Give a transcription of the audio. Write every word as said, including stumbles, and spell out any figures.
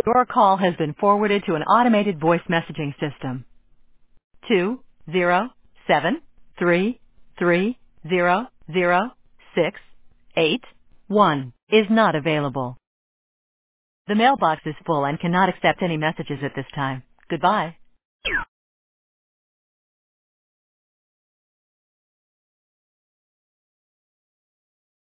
Your call has been forwarded to an automated voice messaging system. Two zero seven three three zero zero six eight one is not available. The mailbox is full and cannot accept any messages at this time. Goodbye.